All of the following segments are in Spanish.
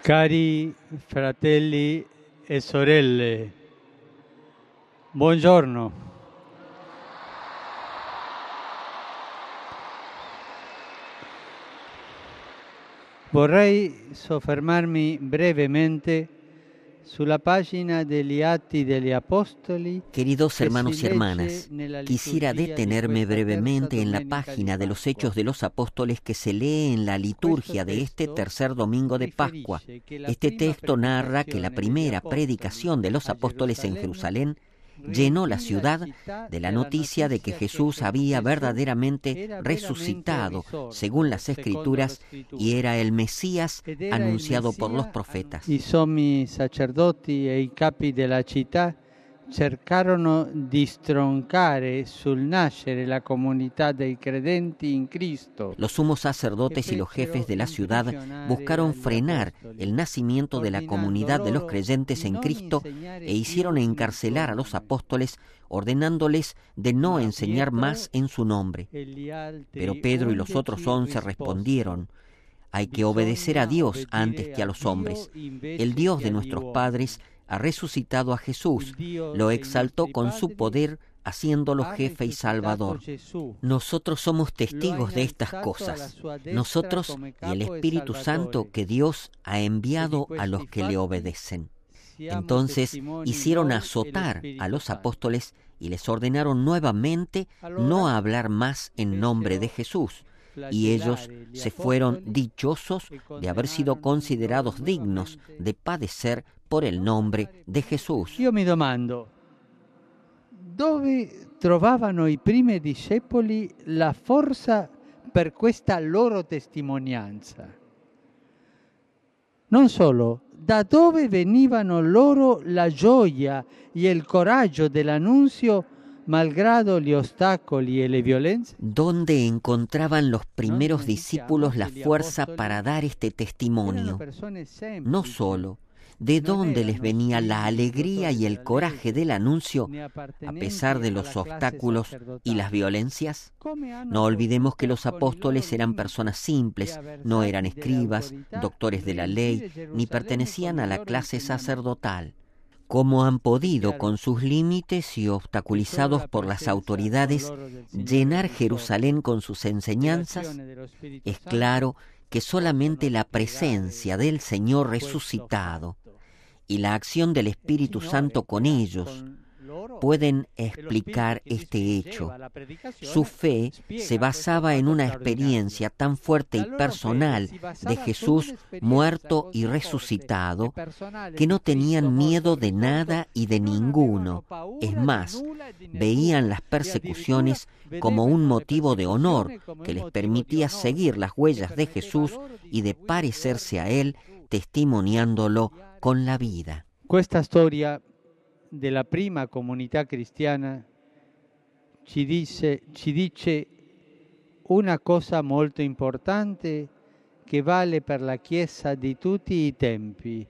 Cari fratelli e sorelle, buongiorno. Vorrei soffermarmi brevemente sulla pagina degli Atti degli Apostoli. Queridos que hermanos si y hermanas, legge nella quisiera liturgia di detenerme questa terza brevemente en la domenica página di de los Pasqua. Hechos de los Apóstoles que se lee en la liturgia de este tercer domingo de Pascua. Este texto narra que la primera predicación de los apóstoles en Jerusalén llenó la ciudad de la noticia de que Jesús había verdaderamente resucitado, según las Escrituras, y era el Mesías anunciado por los profetas. I sommi sacerdoti e i capi della città cercarono di stroncare sul nascere la comunità dei credenti in Cristo. Los sumos sacerdotes y los jefes de la ciudad buscaron frenar el nacimiento de la comunidad de los creyentes en Cristo e hicieron encarcelar a los apóstoles, ordenándoles de no enseñar más en su nombre. Pero Pedro y los otros 11 respondieron: hay que obedecer a Dios antes que a los hombres. El Dios de nuestros padres ha resucitado a Jesús, lo exaltó con su poder, haciéndolo jefe y salvador. Nosotros somos testigos de estas cosas, nosotros y el Espíritu Santo que Dios ha enviado a los que le obedecen. Entonces hicieron azotar a los apóstoles y les ordenaron nuevamente no hablar más en nombre de Jesús. Y ellos se fueron dichosos de haber sido considerados dignos de padecer por el nombre de Jesús. Io mi domando, dove trovavano i primi discepoli la forza per questa loro testimonianza? Non solo, da dove venivano loro la gioia e il coraggio dell'annunzio malgrado gli ostacoli e le violenze? ¿Dónde encontraban los primeros discípulos la fuerza para dar este testimonio? No solo, ¿de dónde les venía la alegría y el coraje del anuncio a pesar de los obstáculos y las violencias? No olvidemos que los apóstoles eran personas simples, no eran escribas, doctores de la ley, ni pertenecían a la clase sacerdotal. ¿Cómo han podido, con sus límites y obstaculizados por las autoridades, llenar Jerusalén con sus enseñanzas? Es claro que solamente la presencia del Señor resucitado y la acción del Espíritu Santo con ellos pueden explicar este hecho. Su fe se basaba en una experiencia tan fuerte y personal de Jesús muerto y resucitado que no tenían miedo de nada y de ninguno. Es más, veían las persecuciones como un motivo de honor que les permitía seguir las huellas de Jesús y de parecerse a Él, testimoniándolo con la vida. Questa storia della prima comunità cristiana ci dice una cosa molto importante che vale per la Chiesa di tutti i tempi,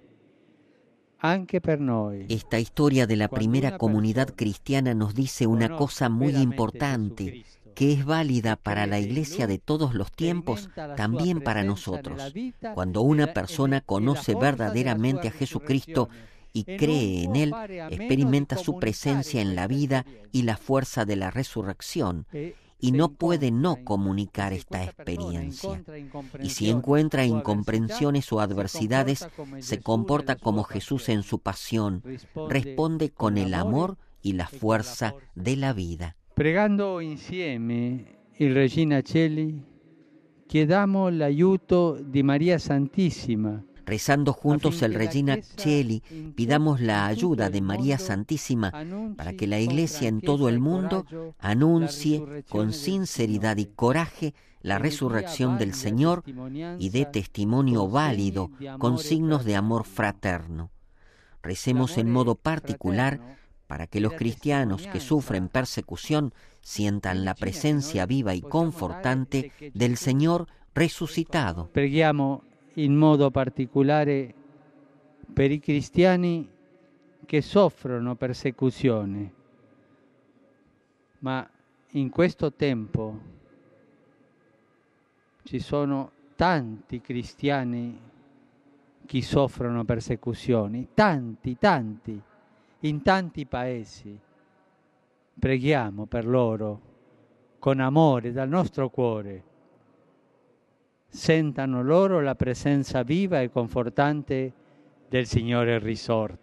anche per noi. Esta historia de la primera comunidad cristiana nos dice una cosa muy importante, que es válida para la Iglesia de todos los tiempos, también para nosotros. Cuando una persona conoce verdaderamente a Jesucristo y cree en Él, experimenta su presencia en la vida y la fuerza de la resurrección, y no puede no comunicar esta experiencia. Y si encuentra incomprensiones o adversidades, se comporta como Jesús en su pasión, responde con el amor y la fuerza de la vida. Pregando insieme il Regina Coeli, chiediamo l'aiuto di Maria Santissima. Rezando juntos el Regina Coeli, pidamos la ayuda de María Santísima para que la Iglesia en todo el mundo anuncie con sinceridad y coraje la resurrección del Señor y dé testimonio válido con signos de amor fraterno. Recemos en modo particular para que los cristianos que sufren persecución sientan la presencia viva y confortante del Señor resucitado. Preghiamo in modo particolare per i cristiani che soffrono persecuzione, ma in questo tempo ci sono tanti cristiani chi soffrono persecuzioni, tanti, in tanti paesi. Preghiamo per loro con amore dal nostro cuore. Sentano loro la presenza viva e confortante del Signore risorto.